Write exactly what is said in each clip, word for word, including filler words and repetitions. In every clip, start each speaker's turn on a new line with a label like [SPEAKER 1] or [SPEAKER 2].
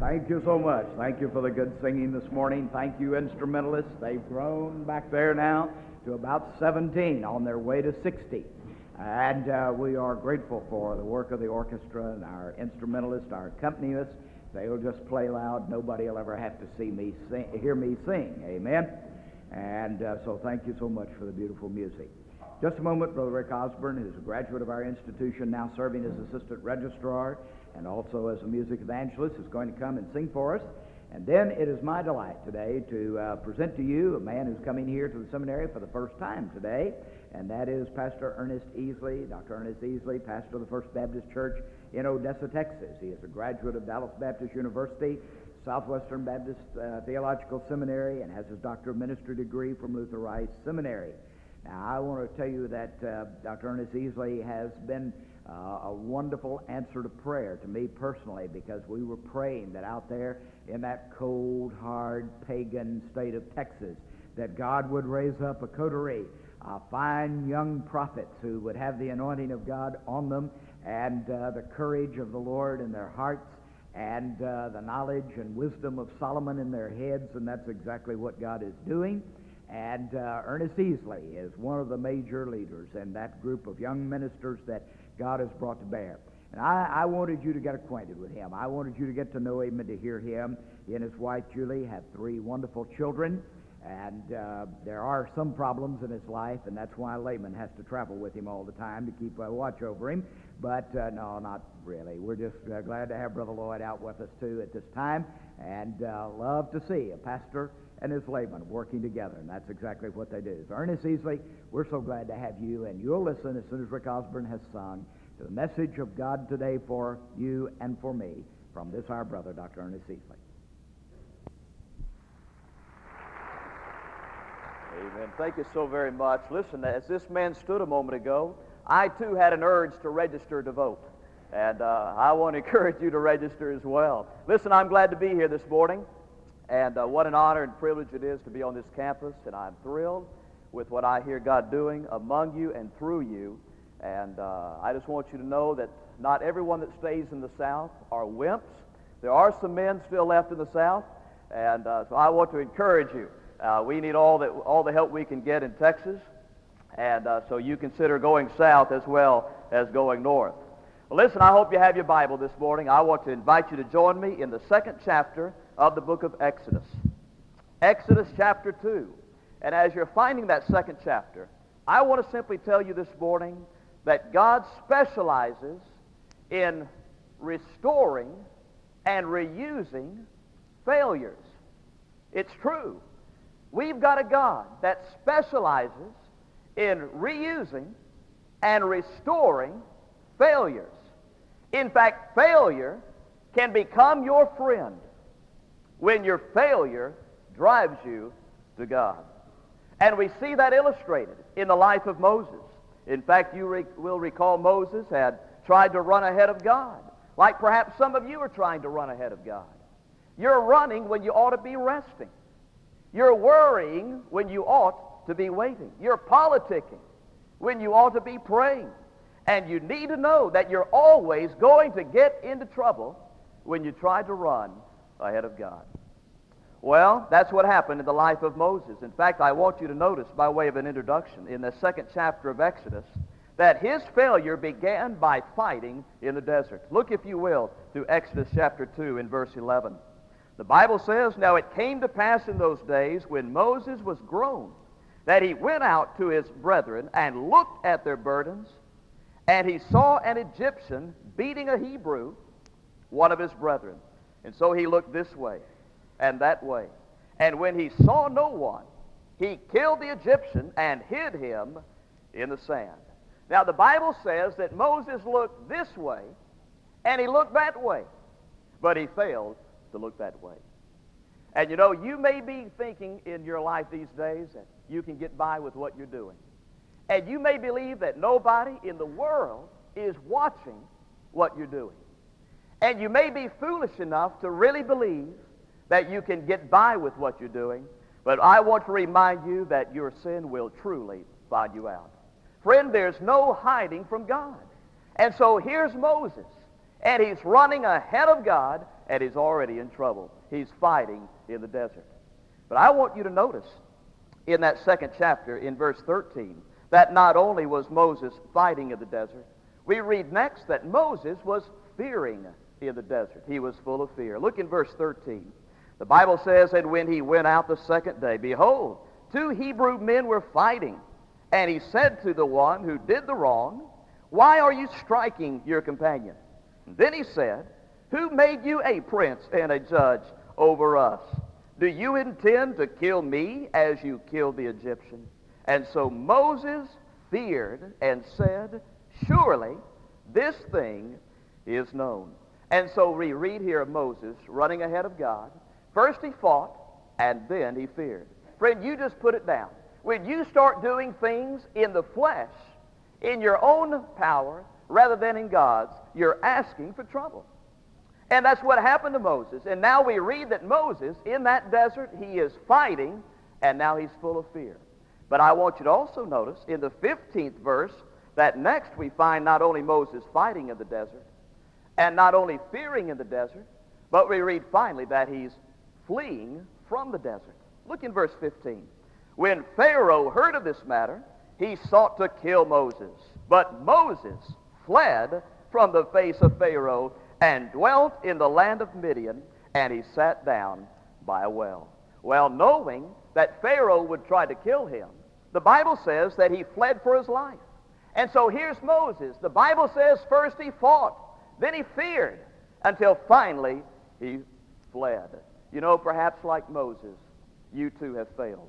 [SPEAKER 1] Thank you so much. Thank you for the good singing this morning. Thank you, instrumentalists. They've grown back there now to about seventeen, on their way to sixty. And uh, we are grateful for the work of the orchestra and our instrumentalists, our accompanists. They'll just play loud. Nobody will ever have to see me sing, hear me sing. Amen. And uh, so thank you so much for the beautiful music. Just a moment, Brother Rick Osborne, who's a graduate of our institution, now serving as assistant registrar and also as a music evangelist, is going to come and sing for us. And then it is my delight today to uh, present to you a man who's coming here to the seminary for the first time today, and that is Pastor Ernest Easley. Doctor Ernest Easley, pastor of the First Baptist Church in Odessa, Texas. He is a graduate of Dallas Baptist University, Southwestern Baptist uh, Theological Seminary, and has his Doctor of Ministry degree from Luther Rice Seminary. Now, I want to tell you that uh, Doctor Ernest Easley has been uh, a wonderful answer to prayer to me personally, because we were praying that out there in that cold, hard, pagan state of Texas, that God would raise up a coterie, uh, fine young prophets who would have the anointing of God on them and uh, the courage of the Lord in their hearts and uh, the knowledge and wisdom of Solomon in their heads, and that's exactly what God is doing. And uh, Ernest Easley is one of the major leaders in that group of young ministers that God has brought to bear. And I, I wanted you to get acquainted with him. I wanted you to get to know him and to hear him. He and his wife, Julie, have three wonderful children. And uh, there are some problems in his life, and that's why Layman has to travel with him all the time to keep a watch over him. But uh, no, not really. We're just uh, glad to have Brother Lloyd out with us, too, at this time, and uh, love to see a pastor and his layman working together, and that's exactly what they do. So Ernest Easley, we're so glad to have you, and you'll listen as soon as Rick Osborne has sung to the message of God today for you and for me from this our brother, Doctor Ernest Easley.
[SPEAKER 2] Amen. Thank you so very much. Listen, as this man stood a moment ago, I too had an urge to register to vote, and uh, I want to encourage you to register as well. Listen, I'm glad to be here this morning. And uh, what an honor and privilege it is to be on this campus, and I'm thrilled with what I hear God doing among you and through you. And uh, I just want you to know that not everyone that stays in the South are wimps. There are some men still left in the South, and uh, so I want to encourage you. Uh, we need all the, all the help we can get in Texas, and uh, so you consider going south as well as going north. Well, listen, I hope you have your Bible this morning. I want to invite you to join me in the second chapter of the book of Exodus. Exodus chapter two. And as you're finding that second chapter, I want to simply tell you this morning that God specializes in restoring and reusing failures. It's true. We've got a God that specializes in reusing and restoring failures. In fact, failure can become your friend when your failure drives you to God. And we see that illustrated in the life of Moses. In fact, you re- will recall Moses had tried to run ahead of God, like perhaps some of you are trying to run ahead of God. You're running when you ought to be resting. You're worrying when you ought to be waiting. You're politicking when you ought to be praying. And you need to know that you're always going to get into trouble when you try to run ahead of God. Well, that's what happened in the life of Moses. In fact, I want you to notice, by way of an introduction, in the second chapter of Exodus, that his failure began by fighting in the desert. Look, if you will, to Exodus chapter two in verse eleven. The Bible says, "Now it came to pass in those days when Moses was grown, that he went out to his brethren and looked at their burdens, and he saw an Egyptian beating a Hebrew, one of his brethren. And so he looked this way and that way. And when he saw no one, he killed the Egyptian and hid him in the sand." Now the Bible says that Moses looked this way and he looked that way, but he failed to look that way. And you know, you may be thinking in your life these days that you can get by with what you're doing. And you may believe that nobody in the world is watching what you're doing. And you may be foolish enough to really believe that you can get by with what you're doing, but I want to remind you that your sin will truly find you out. Friend, there's no hiding from God. And so here's Moses, and he's running ahead of God, and he's already in trouble. He's fighting in the desert. But I want you to notice in that second chapter, in verse thirteen, that not only was Moses fighting in the desert, we read next that Moses was fearing in the desert. He was full of fear. Look in verse thirteen. The Bible says, and when he went out the second day, behold, two Hebrew men were fighting. And he said to the one who did the wrong, why are you striking your companion? And then he said, who made you a prince and a judge over us? Do you intend to kill me as you killed the Egyptian? And so Moses feared and said, surely this thing is known. And so we read here of Moses running ahead of God. First he fought, and then he feared. Friend, you just put it down. When you start doing things in the flesh, in your own power, rather than in God's, you're asking for trouble. And that's what happened to Moses. And now we read that Moses, in that desert, he is fighting, and now he's full of fear. But I want you to also notice, in the fifteenth verse, that next we find not only Moses fighting in the desert, and not only fearing in the desert, but we read finally that he's fleeing from the desert. Look in verse fifteen. When Pharaoh heard of this matter, he sought to kill Moses. But Moses fled from the face of Pharaoh and dwelt in the land of Midian, and he sat down by a well. Well, knowing that Pharaoh would try to kill him, the Bible says that he fled for his life. And so here's Moses. The Bible says first he fought, then he feared, until finally he fled. You know, perhaps like Moses, you too have failed.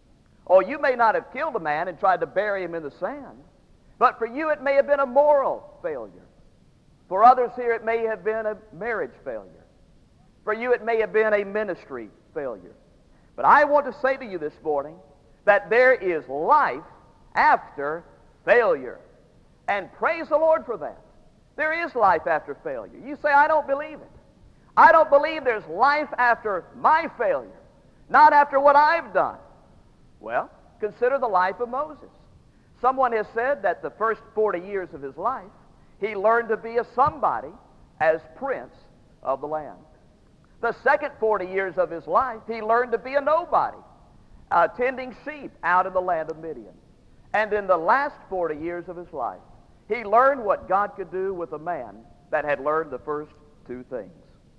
[SPEAKER 2] Or you may not have killed a man and tried to bury him in the sand, but for you it may have been a moral failure. For others here it may have been a marriage failure. For you it may have been a ministry failure. But I want to say to you this morning that there is life after failure. And praise the Lord for that. There is life after failure. You say, I don't believe it. I don't believe there's life after my failure, not after what I've done. Well, consider the life of Moses. Someone has said that the first forty years of his life, he learned to be a somebody as prince of the land. The second forty years of his life, he learned to be a nobody, uh, tending sheep out in the land of Midian. And in the last forty years of his life, he learned what God could do with a man that had learned the first two things.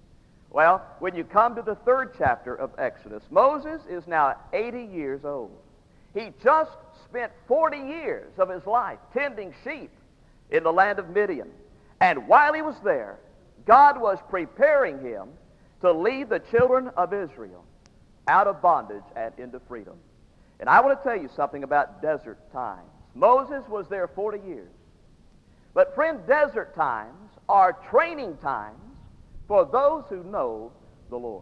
[SPEAKER 2] Well, when you come to the third chapter of Exodus, Moses is now eighty years old. He just spent forty years of his life tending sheep in the land of Midian. And while he was there, God was preparing him to lead the children of Israel out of bondage and into freedom. And I want to tell you something about desert times. Moses was there forty years. But friend, desert times are training times for those who know the Lord.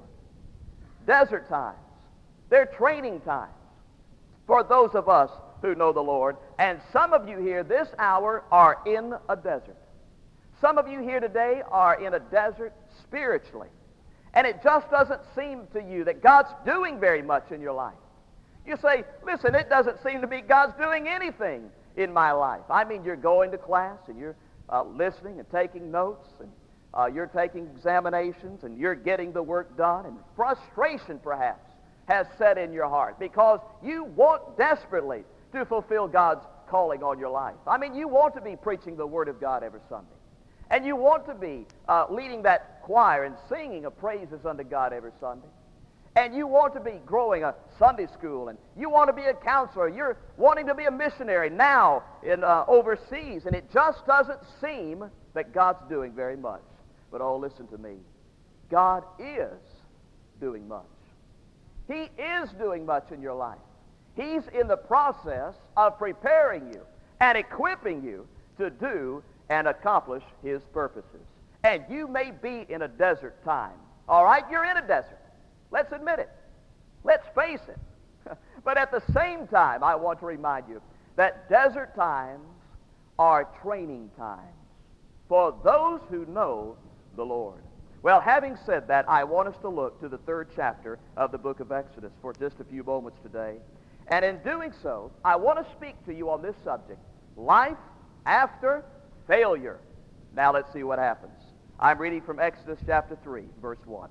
[SPEAKER 2] Desert times, they're training times for those of us who know the Lord. And some of you here this hour are in a desert. Some of you here today are in a desert spiritually. And it just doesn't seem to you that God's doing very much in your life. You say, listen, it doesn't seem to be God's doing anything in my life. I mean, you're going to class and you're uh, listening and taking notes and Uh, you're taking examinations and you're getting the work done, and frustration perhaps has set in your heart because you want desperately to fulfill God's calling on your life. I mean, you want to be preaching the Word of God every Sunday, and you want to be uh, leading that choir and singing of praises unto God every Sunday, and you want to be growing a Sunday school, and you want to be a counselor. You're wanting to be a missionary now in uh, overseas, and it just doesn't seem that God's doing very much. But oh, listen to me. God is doing much. He is doing much in your life. He's in the process of preparing you and equipping you to do and accomplish His purposes. And you may be in a desert time. All right, you're in a desert. Let's admit it. Let's face it. But at the same time, I want to remind you that desert times are training times for those who know the Lord. Well, having said that, I want us to look to the third chapter of the book of Exodus for just a few moments today. And in doing so, I want to speak to you on this subject, life after failure. Now let's see what happens. I'm reading from Exodus chapter three, verse one.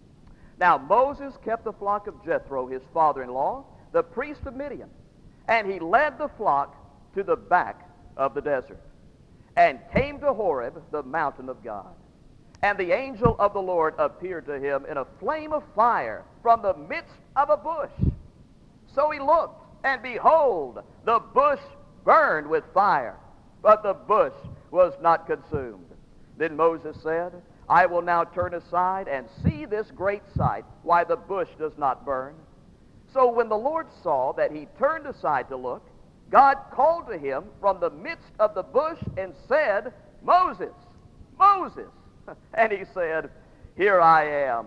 [SPEAKER 2] Now Moses kept the flock of Jethro, his father-in-law, the priest of Midian, and he led the flock to the back of the desert, and came to Horeb, the mountain of God. And the angel of the Lord appeared to him in a flame of fire from the midst of a bush. So he looked, and behold, the bush burned with fire, but the bush was not consumed. Then Moses said, I will now turn aside and see this great sight, why the bush does not burn. So when the Lord saw that he turned aside to look, God called to him from the midst of the bush and said, Moses, Moses. And he said, Here I am.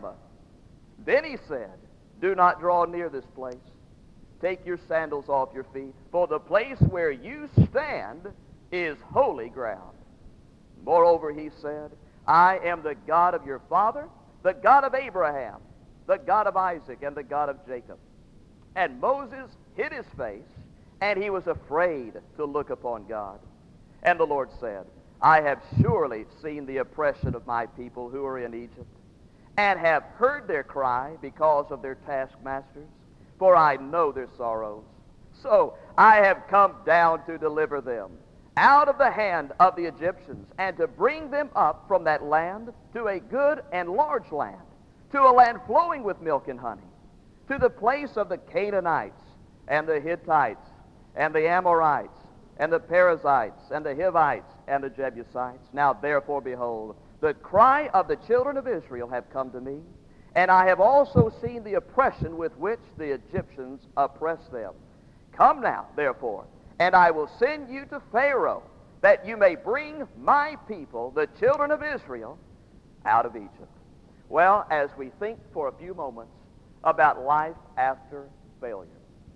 [SPEAKER 2] Then he said, Do not draw near this place. Take your sandals off your feet, for the place where you stand is holy ground. Moreover, he said, I am the God of your father, the God of Abraham, the God of Isaac, and the God of Jacob. And Moses hid his face, and he was afraid to look upon God. And the Lord said, I have surely seen the oppression of my people who are in Egypt, and have heard their cry because of their taskmasters, for I know their sorrows. So I have come down to deliver them out of the hand of the Egyptians, and to bring them up from that land to a good and large land, to a land flowing with milk and honey, to the place of the Canaanites, and the Hittites, and the Amorites, and the Perizzites, and the Hivites, and the Jebusites. Now therefore, behold, the cry of the children of Israel have come to me, and I have also seen the oppression with which the Egyptians oppress them. Come now, therefore, and I will send you to Pharaoh, that you may bring my people, the children of Israel, out of Egypt. Well, as we think for a few moments about life after failure,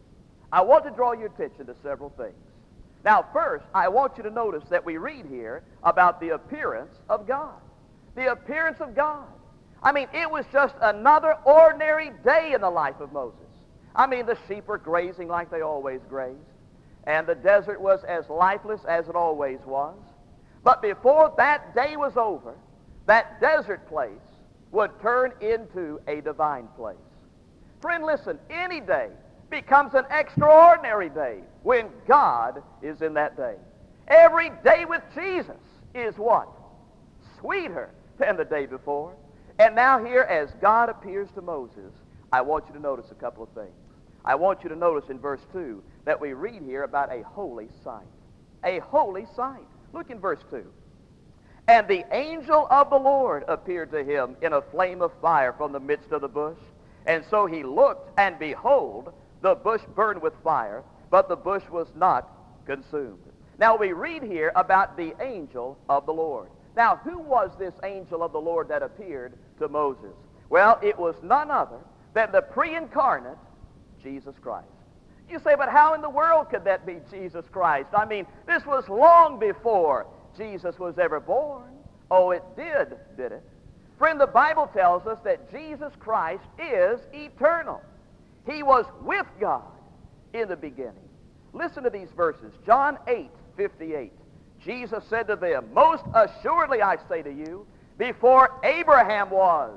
[SPEAKER 2] I want to draw your attention to several things. Now, first, I want you to notice that we read here about the appearance of God. The appearance of God. I mean, it was just another ordinary day in the life of Moses. I mean, the sheep were grazing like they always grazed, and the desert was as lifeless as it always was. But before that day was over, that desert place would turn into a divine place. Friend, listen, any day becomes an extraordinary day when God is in that day. Every day with Jesus is what? Sweeter than the day before. And now here, as God appears to Moses, I want you to notice a couple of things. I want you to notice in verse two that we read here about a holy sight. A holy sight. Look in verse two. And the angel of the Lord appeared to him in a flame of fire from the midst of the bush. And so he looked, and behold, the bush burned with fire, but the bush was not consumed. Now we read here about the angel of the Lord. Now, who was this angel of the Lord that appeared to Moses? Well, it was none other than the pre-incarnate Jesus Christ. You say, but how in the world could that be Jesus Christ? I mean, this was long before Jesus was ever born. Oh, it did, did it? Friend, the Bible tells us that Jesus Christ is eternal. He was with God in the beginning. Listen to these verses. John eight fifty-eight. Jesus said to them, Most assuredly I say to you, before Abraham was,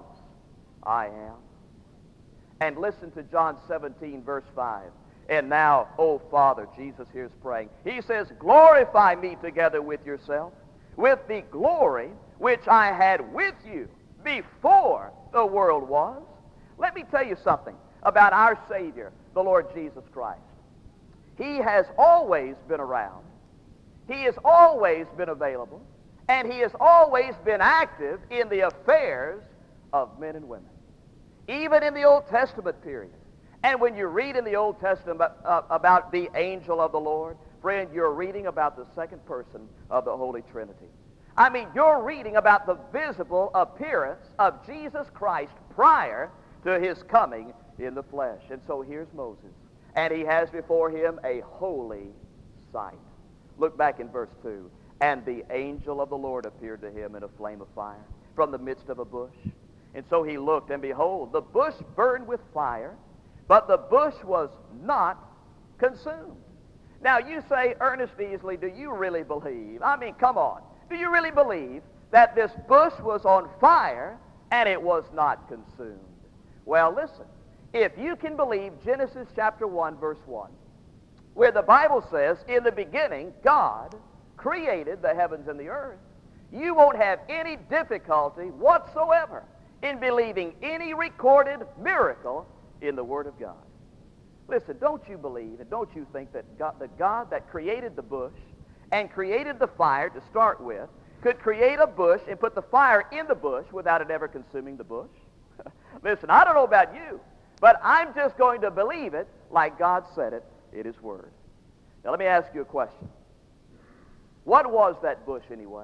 [SPEAKER 2] I am. And listen to John seventeen, verse five. And now, O Father, Jesus here is praying. He says, Glorify me together with yourself, with the glory which I had with you before the world was. Let me tell you something about our Savior, the Lord Jesus Christ. He has always been around. He has always been available. And he has always been active in the affairs of men and women. Even in the Old Testament period. And when you read in the Old Testament uh, about the angel of the Lord, friend, you're reading about the second person of the Holy Trinity. I mean, you're reading about the visible appearance of Jesus Christ prior to his coming in the flesh. And so here's Moses. And he has before him a holy sight. Look back in verse two. And the angel of the Lord appeared to him in a flame of fire from the midst of a bush. And so he looked, and behold, the bush burned with fire, but the bush was not consumed. Now you say, Ernest Easley, do you really believe? I mean, come on. Do you really believe that this bush was on fire and it was not consumed. Well, listen, if you can believe Genesis chapter one, verse one, where the Bible says, in the beginning, God created the heavens and the earth, you won't have any difficulty whatsoever in believing any recorded miracle in the Word of God. Listen, don't you believe and don't you think that God, the God that created the bush and created the fire to start with could create a bush and put the fire in the bush without it ever consuming the bush? Listen, I don't know about you, but I'm just going to believe it like God said it in His Word. Now let me ask you a question. What was that bush anyway?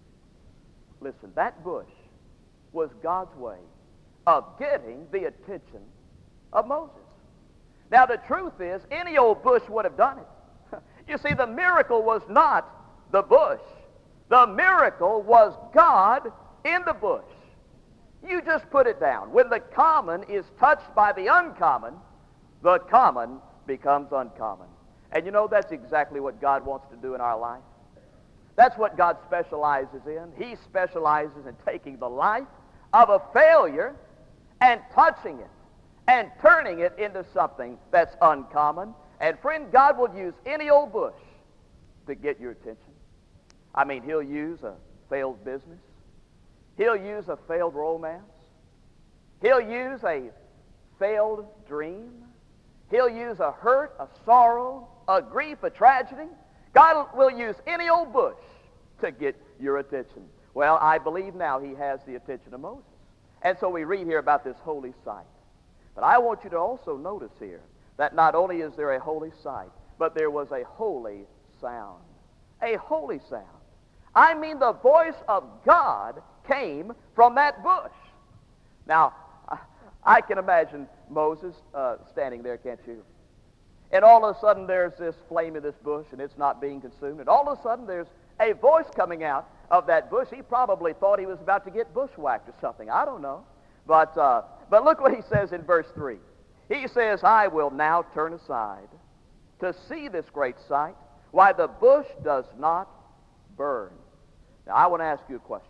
[SPEAKER 2] Listen, that bush was God's way of getting the attention of Moses. Now the truth is, any old bush would have done it. You see, the miracle was not the bush. The miracle was God in the bush. You just put it down. When the common is touched by the uncommon, the common becomes uncommon. And you know, that's exactly what God wants to do in our life. That's what God specializes in. He specializes in taking the life of a failure and touching it and turning it into something that's uncommon. And friend, God will use any old bush to get your attention. I mean, He'll use a failed business. He'll use a failed romance. He'll use a failed dream. He'll use a hurt, a sorrow, a grief, a tragedy. God will use any old bush to get your attention. Well, I believe now He has the attention of Moses. And so we read here about this holy sight. But I want you to also notice here that not only is there a holy sight, but there was a holy sound. A holy sound. I mean, the voice of God came from that bush. Now, I can imagine Moses uh, standing there, can't you? And all of a sudden there's this flame in this bush and it's not being consumed. And all of a sudden there's a voice coming out of that bush. He probably thought he was about to get bushwhacked or something. I don't know. But, uh, but look what he says in verse three. He says, I will now turn aside to see this great sight, why the bush does not burn. Now I want to ask you a question.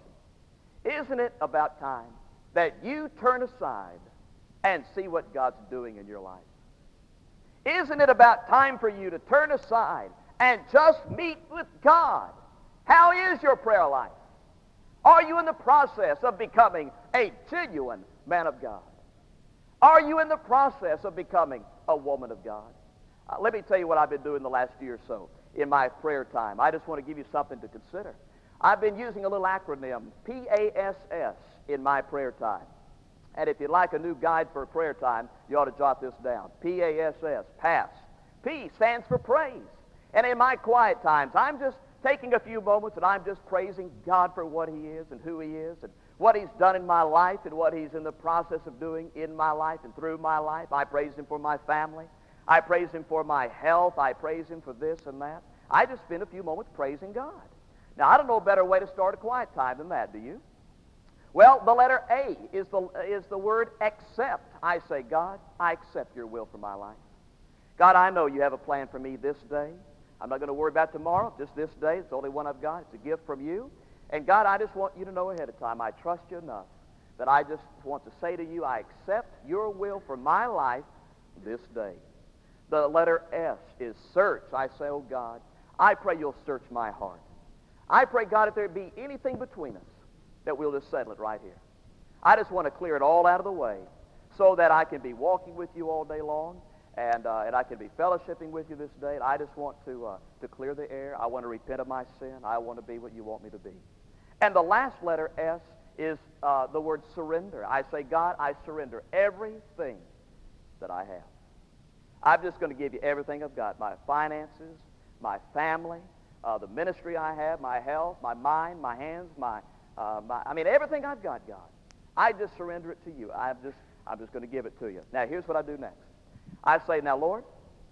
[SPEAKER 2] Isn't it about time that you turn aside and see what God's doing in your life? Isn't it about time for you to turn aside and just meet with God? How is your prayer life? Are you in the process of becoming a genuine man of God? Are you in the process of becoming a woman of God? Uh, let me tell you what I've been doing the last year or so in my prayer time. I just want to give you something to consider. I've been using a little acronym, P A S S, in my prayer time. And if you'd like a new guide for prayer time, you ought to jot this down. P A S S, pass. P stands for praise. And in my quiet times, I'm just taking a few moments and I'm just praising God for what He is and who He is and what He's done in my life and what He's in the process of doing in my life and through my life. I praise Him for my family. I praise Him for my health. I praise Him for this and that. I just spend a few moments praising God. Now, I don't know a better way to start a quiet time than that, do you? Well, the letter A is the, is the word accept. I say, God, I accept your will for my life. God, I know you have a plan for me this day. I'm not going to worry about tomorrow, just this day. It's the only one I've got. It's a gift from you. And God, I just want you to know ahead of time, I trust you enough that I just want to say to you, I accept your will for my life this day. The letter S is search. I say, oh God, I pray you'll search my heart. I pray, God, if there be anything between us, that we'll just settle it right here. I just want to clear it all out of the way so that I can be walking with you all day long and, uh, and I can be fellowshipping with you this day. I just want to, uh, to clear the air. I want to repent of my sin. I want to be what you want me to be. And the last letter, S, is uh, the word surrender. I say, God, I surrender everything that I have. I'm just going to give you everything I've got, my finances, my family, uh, the ministry I have, my health, my mind, my hands, my Uh, my, I mean, everything I've got, God, I just surrender it to you. I'm just, I'm just going to give it to you. Now, here's what I do next. I say, now, Lord,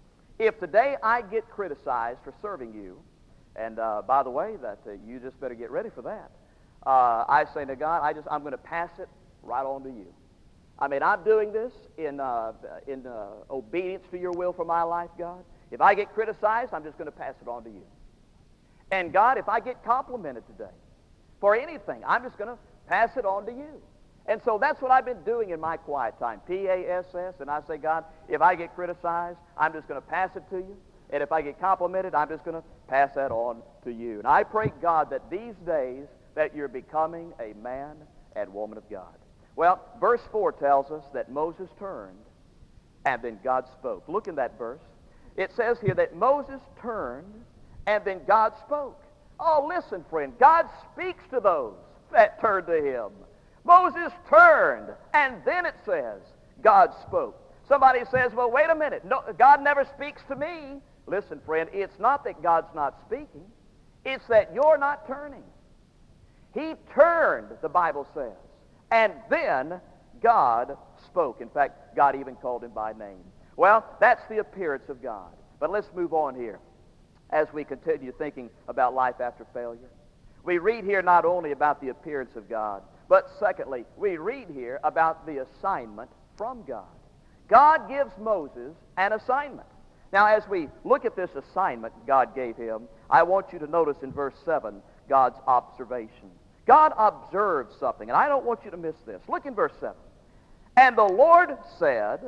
[SPEAKER 2] if today I get criticized for serving you, and uh, by the way, that uh, you just better get ready for that. Uh, I say to God, I just, I'm going to pass it right on to you. I mean, I'm doing this in uh, in uh, obedience to your will for my life, God. If I get criticized, I'm just going to pass it on to you. And God, if I get complimented today, for anything. I'm just going to pass it on to you. And so that's what I've been doing in my quiet time, P A S S, and I say, God, if I get criticized, I'm just going to pass it to you. And if I get complimented, I'm just going to pass that on to you. And I pray, God, that these days that you're becoming a man and woman of God. Well, verse four tells us that Moses turned and then God spoke. Look in that verse. It says here that Moses turned and then God spoke. Oh, listen, friend, God speaks to those that turn to him. Moses turned, and then it says, God spoke. Somebody says, well, wait a minute. No, God never speaks to me. Listen, friend, it's not that God's not speaking. It's that you're not turning. He turned, the Bible says, and then God spoke. In fact, God even called him by name. Well, that's the appearance of God. But let's move on here as we continue thinking about life after failure. We read here not only about the appearance of God, but secondly, we read here about the assignment from God. God gives Moses an assignment. Now, as we look at this assignment God gave him, I want you to notice in verse seven God's observation. God observed something, and I don't want you to miss this. Look in verse seven. And the Lord said,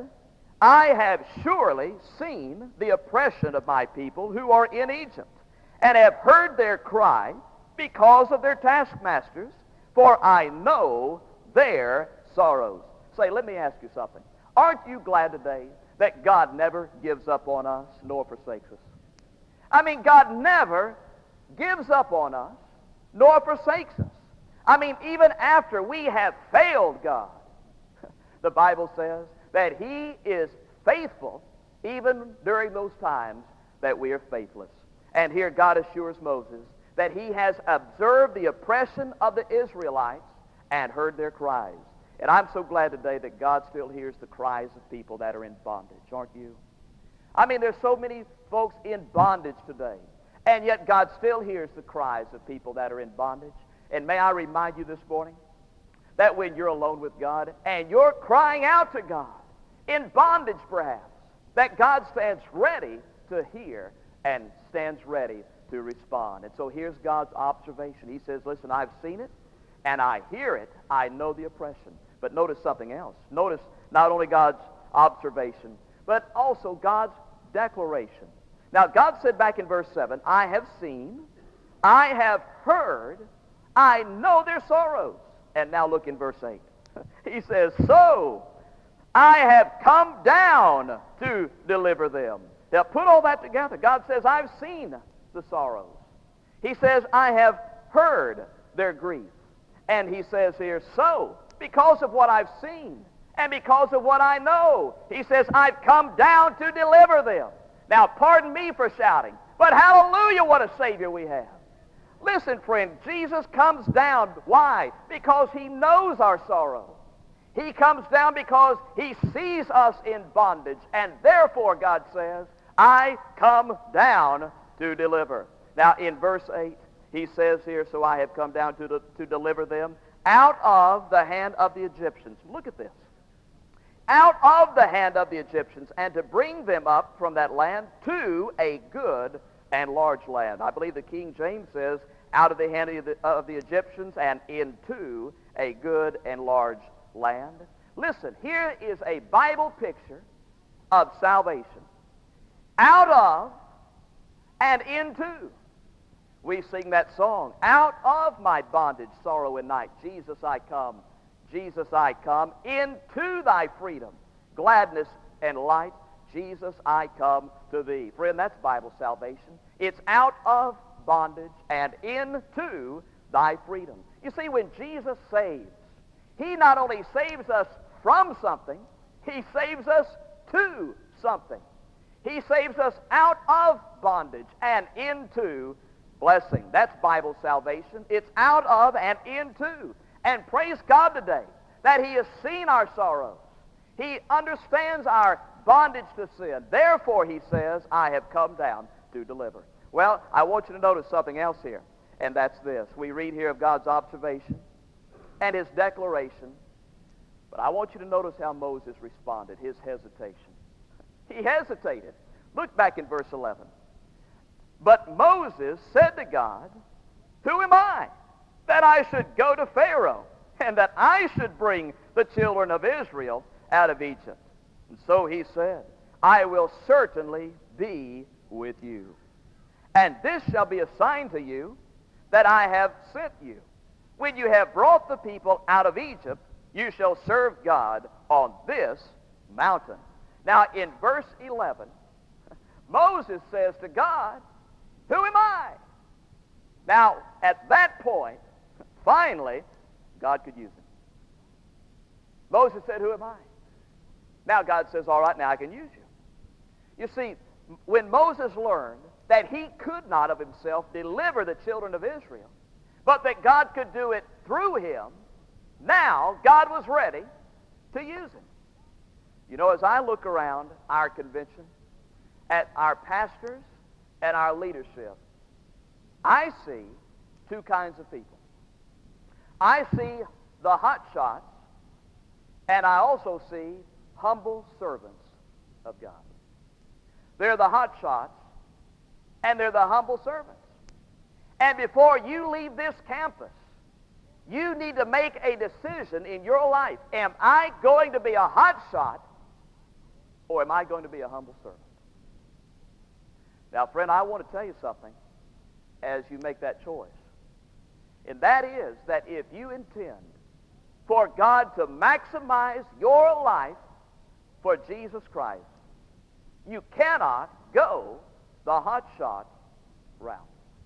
[SPEAKER 2] I have surely seen the oppression of my people who are in Egypt, and have heard their cry because of their taskmasters, for I know their sorrows. Say, let me ask you something. Aren't you glad today that God never gives up on us nor forsakes us? I mean, God never gives up on us nor forsakes us. I mean, even after we have failed God, the Bible says that he is faithful even during those times that we are faithless. And here God assures Moses that he has observed the oppression of the Israelites and heard their cries. And I'm so glad today that God still hears the cries of people that are in bondage, aren't you? I mean, there's so many folks in bondage today, and yet God still hears the cries of people that are in bondage. And may I remind you this morning that when you're alone with God and you're crying out to God, in bondage perhaps, that God stands ready to hear and stands ready to respond. And so here's God's observation. He says, listen, I've seen it, and I hear it. I know the oppression. But notice something else. Notice not only God's observation, but also God's declaration. Now, God said back in verse seven, I have seen, I have heard, I know their sorrows. And now look in verse eight. He says, so I have come down to deliver them. Now, put all that together. God says, I've seen the sorrows. He says, I have heard their grief. And he says here, so, because of what I've seen and because of what I know, he says, I've come down to deliver them. Now, pardon me for shouting, but hallelujah, what a Savior we have. Listen, friend, Jesus comes down. Why? Because he knows our sorrow. He comes down because he sees us in bondage, and therefore, God says, I come down to deliver. Now, in verse eight, he says here, so I have come down to, to deliver them out of the hand of the Egyptians. Look at this. Out of the hand of the Egyptians, and to bring them up from that land to a good and large land. I believe the King James says, out of the hand of the, of the Egyptians and into a good and large land. Listen, here is a Bible picture of salvation. Out of and into. We sing that song, out of my bondage, sorrow, and night. Jesus, I come. Jesus, I come. Into thy freedom, gladness, and light. Jesus, I come to thee. Friend, that's Bible salvation. It's out of bondage and into thy freedom. You see, when Jesus saves, he not only saves us from something, he saves us to something. He saves us out of bondage and into blessing. That's Bible salvation. It's out of and into. And praise God today that he has seen our sorrows. He understands our bondage to sin. Therefore, he says, I have come down to deliver. Well, I want you to notice something else here, and that's this. We read here of God's observation and his declaration, but I want you to notice how Moses responded, his hesitation. He hesitated. Look back in verse eleven. But Moses said to God, who am I that I should go to Pharaoh, and that I should bring the children of Israel out of Egypt. And so he said, I will certainly be with you. And this shall be a sign to you that I have sent you. When you have brought the people out of Egypt, you shall serve God on this mountain. Now in verse eleven, Moses says to God, who am I? Now at that point, finally, God could use him. Moses said, who am I? Now God says, all right, now I can use you. You see, when Moses learned that he could not of himself deliver the children of Israel, but that God could do it through him, now God was ready to use him. You know, as I look around our convention, at our pastors and our leadership, I see two kinds of people. I see the hot shots, and I also see humble servants of God. They're the hot shots, and they're the humble servants. And before you leave this campus, you need to make a decision in your life. Am I going to be a hot shot, or am I going to be a humble servant? Now, friend, I want to tell you something as you make that choice. And that is that if you intend for God to maximize your life for Jesus Christ, you cannot go the hotshot route.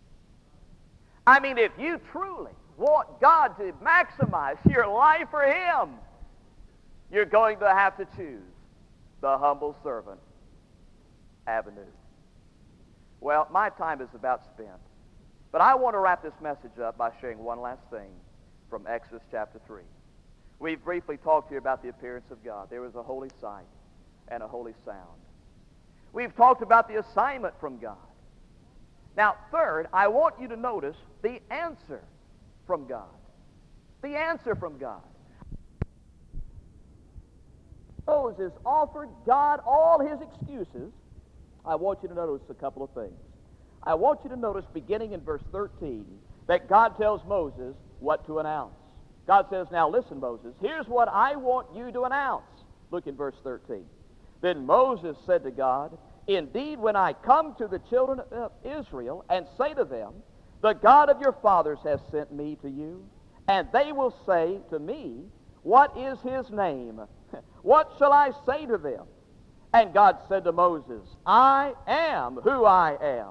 [SPEAKER 2] I mean, if you truly want God to maximize your life for Him, you're going to have to choose the humble servant avenue. Well, my time is about spent, but I want to wrap this message up by sharing one last thing from Exodus chapter three. We've briefly talked here about the appearance of God. There was a holy sight and a holy sound. We've talked about the assignment from God. Now, third, I want you to notice the answer from God. The answer from God. Moses offered God all his excuses. I want you to notice a couple of things. I want you to notice, beginning in verse thirteen, that God tells Moses what to announce. God says, now listen, Moses, here's what I want you to announce. Look in verse thirteen. Then Moses said to God, indeed, when I come to the children of Israel and say to them, the God of your fathers has sent me to you, and they will say to me, what is his name? What shall I say to them? And God said to Moses, I am who I am.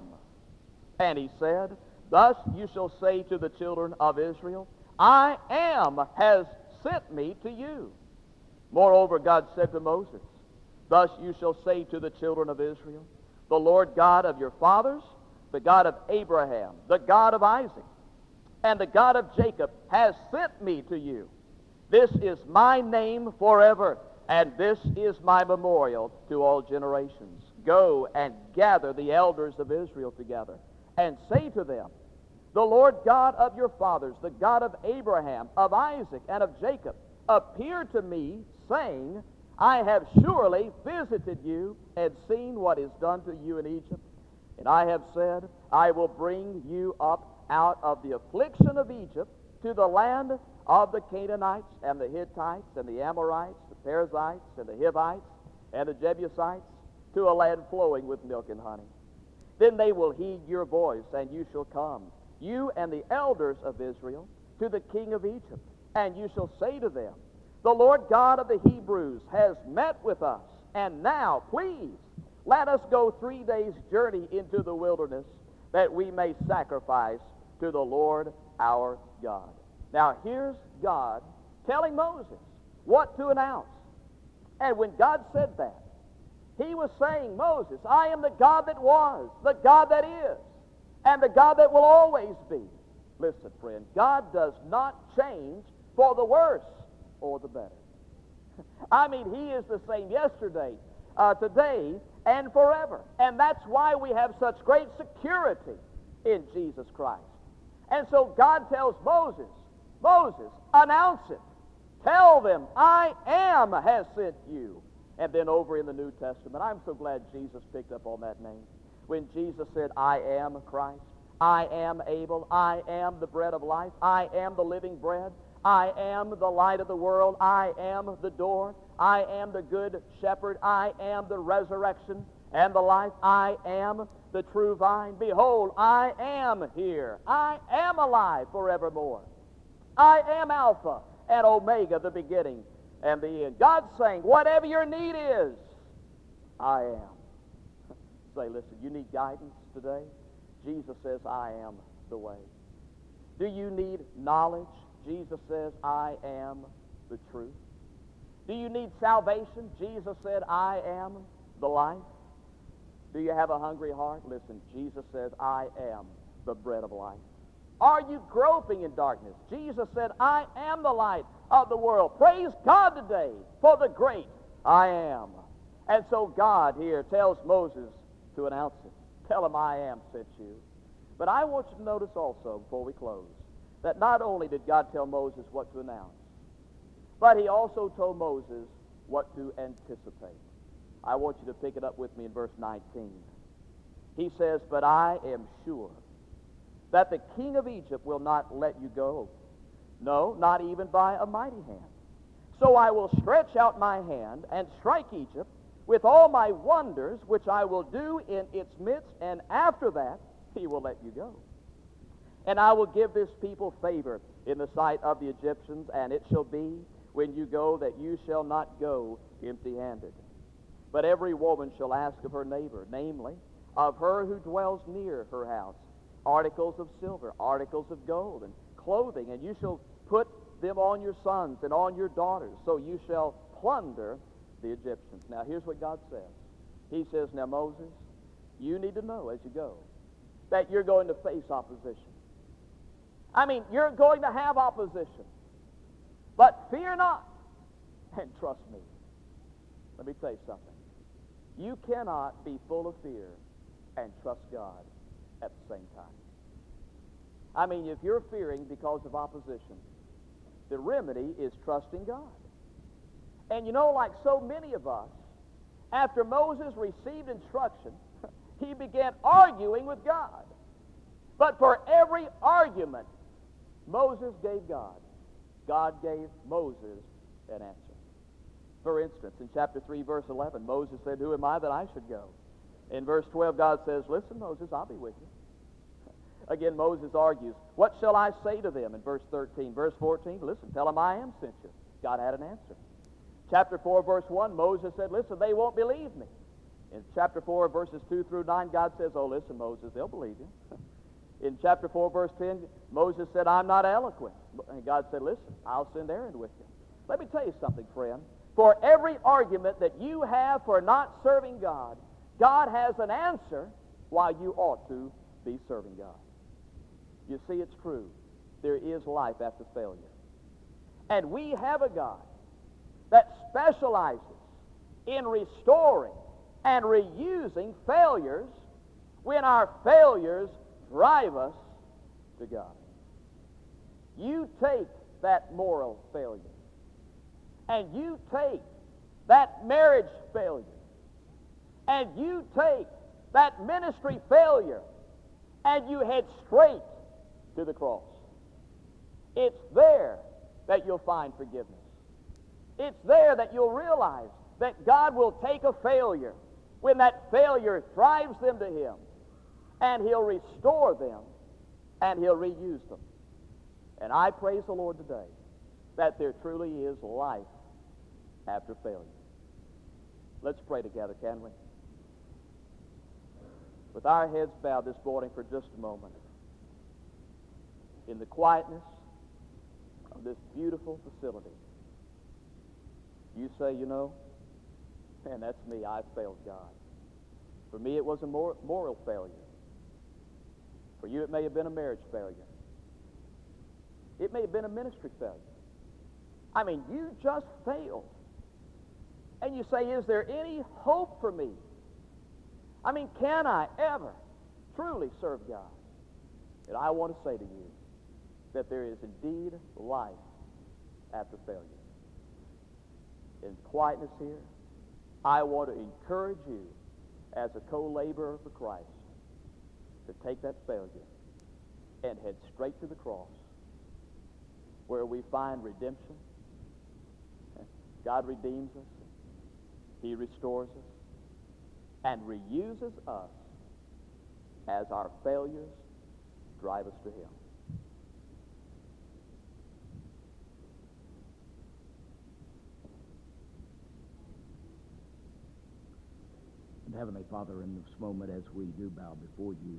[SPEAKER 2] And he said, thus you shall say to the children of Israel, I am has sent me to you. Moreover, God said to Moses, thus you shall say to the children of Israel, the Lord God of your fathers, the God of Abraham, the God of Isaac, and the God of Jacob has sent me to you. This is my name forever, and this is my memorial to all generations. Go and gather the elders of Israel together, and say to them, the Lord God of your fathers, the God of Abraham, of Isaac, and of Jacob, appeared to me, saying, I have surely visited you and seen what is done to you in Egypt. And I have said, I will bring you up out of the affliction of Egypt to the land of the Canaanites and the Hittites and the Amorites, the Perizzites and the Hivites and the Jebusites, to a land flowing with milk and honey. Then they will heed your voice, and you shall come, you and the elders of Israel, to the king of Egypt, and you shall say to them, the Lord God of the Hebrews has met with us, and now, please, let us go three days' journey into the wilderness, that we may sacrifice to the Lord our God. Now, here's God telling Moses what to announce. And when God said that, he was saying, Moses, I am the God that was, the God that is, and the God that will always be. Listen, friend, God does not change for the worse or the better. I mean, he is the same yesterday, uh, today, and forever. And that's why we have such great security in Jesus Christ. And so God tells Moses, Moses, announce it. Tell them, I am has sent you. And then over in the New Testament, I'm so glad Jesus picked up on that name. When Jesus said, I am Christ, I am able. I am the bread of life. I am the living bread. I am the light of the world. I am the door. I am the good shepherd. I am the resurrection and the life. I am the true vine. Behold, I am here. I am alive forevermore. I am Alpha and Omega, the beginning and the end. God's saying, whatever your need is, I am. Say, listen, you need guidance today? Jesus says, I am the way. Do you need knowledge? Jesus says, I am the truth. Do you need salvation? Jesus said, I am the life. Do you have a hungry heart? Listen, Jesus says, I am the bread of life. Are you groping in darkness? Jesus said, I am the light of the world. Praise God today for the great I am. And so God here tells Moses to announce it. Tell him I am sent you. But I want you to notice also, before we close, that not only did God tell Moses what to announce, but he also told Moses what to anticipate. I want you to pick it up with me in verse nineteen. He says, but I am sure that the king of Egypt will not let you go. No, not even by a mighty hand. So I will stretch out my hand and strike Egypt with all my wonders, which I will do in its midst, and after that he will let you go. And I will give this people favor in the sight of the Egyptians, and it shall be when you go that you shall not go empty-handed. But every woman shall ask of her neighbor, namely, of her who dwells near her house, articles of silver, articles of gold, and clothing, and you shall put them on your sons and on your daughters, so you shall plunder the Egyptians. Now, here's what God says. He says, now, Moses, you need to know as you go that you're going to face opposition. I mean, you're going to have opposition. But fear not, and trust me. Let me tell you something. You cannot be full of fear and trust God at the same time. I mean, if you're fearing because of opposition, the remedy is trusting God. And you know, like so many of us, after Moses received instruction, he began arguing with God. But for every argument Moses gave God, God gave Moses an answer. For instance, in chapter three, verse eleven, Moses said, who am I that I should go? In verse twelve, God says, listen, Moses, I'll be with you. Again, Moses argues, what shall I say to them? In verse thirteen. Verse fourteen, listen, tell them I am sent you. God had an answer. Chapter four, verse one, Moses said, listen, they won't believe me. In chapter four, verses two through nine, God says, oh, listen, Moses, they'll believe you. In chapter four, verse ten, Moses said, I'm not eloquent. And God said, listen, I'll send Aaron with you. Let me tell you something, friend. For every argument that you have for not serving God, God has an answer why you ought to be serving God. You see, it's true. There is life after failure. And we have a God that specializes in restoring and reusing failures when our failures drive us to God. You take that moral failure, and you take that marriage failure, and you take that ministry failure, and you head straight to the cross. It's there that you'll find forgiveness. It's there that you'll realize that God will take a failure when that failure drives them to Him, and He'll restore them, and He'll reuse them. And I praise the Lord today that there truly is life after failure. Let's pray together, can we? With our heads bowed this morning for just a moment, in the quietness of this beautiful facility, you say, you know, man, that's me. I failed God. For me, it was a mor- moral failure. For you, it may have been a marriage failure. It may have been a ministry failure. I mean, you just failed. And you say, is there any hope for me? I mean, can I ever truly serve God? And I want to say to you that there is indeed life after failure. In quietness here, I want to encourage you as a co-laborer for Christ to take that failure and head straight to the cross, where we find redemption. God redeems us. He restores us and reuses us as our failures drive us to Him.
[SPEAKER 1] And Heavenly Father, in this moment as we do bow before you,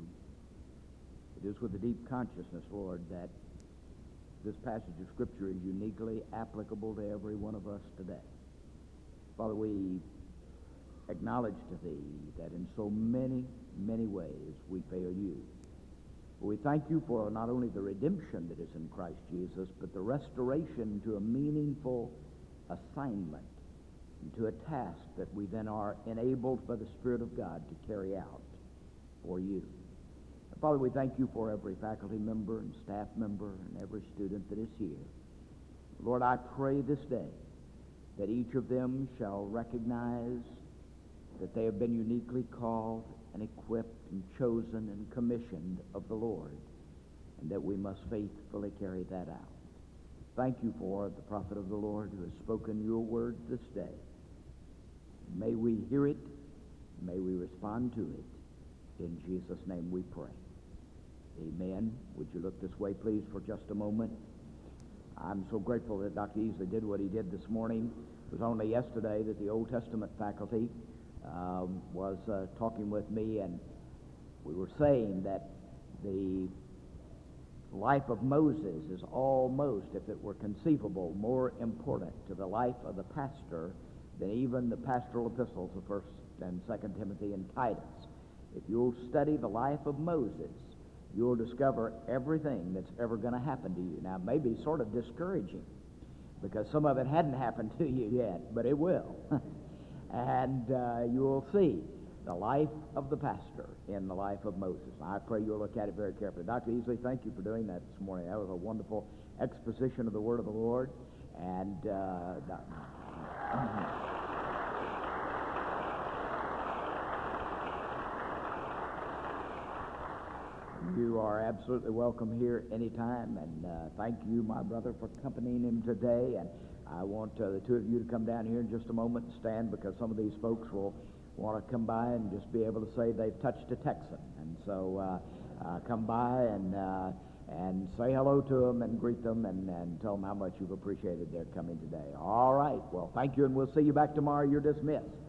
[SPEAKER 1] it is with a deep consciousness, Lord, that this passage of Scripture is uniquely applicable to every one of us today. Father, we acknowledge to Thee that in so many, many ways we fail you. We thank you for not only the redemption that is in Christ Jesus, but the restoration to a meaningful assignment, and to a task that we then are enabled by the Spirit of God to carry out for you. And Father, we thank you for every faculty member and staff member and every student that is here. Lord, I pray this day that each of them shall recognize that they have been uniquely called and equipped and chosen and commissioned of the Lord, and that we must faithfully carry that out. Thank you for the prophet of the Lord who has spoken your word this day. May we hear it, may we respond to it. In Jesus' name we pray. Amen. Would you look this way, please, for just a moment? I'm so grateful that Doctor Easley did what he did this morning. It was only yesterday that the Old Testament faculty um, was uh, talking with me, and we were saying that the life of Moses is almost, if it were conceivable, more important to the life of the pastor than even the pastoral epistles of First and Second Timothy and Titus. If you'll study the life of Moses, you'll discover everything that's ever going to happen to you. Now, it may be sort of discouraging because some of it hadn't happened to you yet, but it will. And uh, you'll see the life of the pastor in the life of Moses. I pray you'll look at it very carefully. Doctor Easley, thank you for doing that this morning. That was a wonderful exposition of the Word of the Lord. And uh, you are absolutely welcome here anytime. And uh, thank you, my brother, for accompanying him today. And I want uh, the two of you to come down here in just a moment and stand, because some of these folks will want to come by and just be able to say they've touched a Texan. And so uh, uh, come by and uh, and say hello to them and greet them and, and tell them how much you've appreciated their coming today. All right. Well, thank you, and we'll see you back tomorrow. You're dismissed.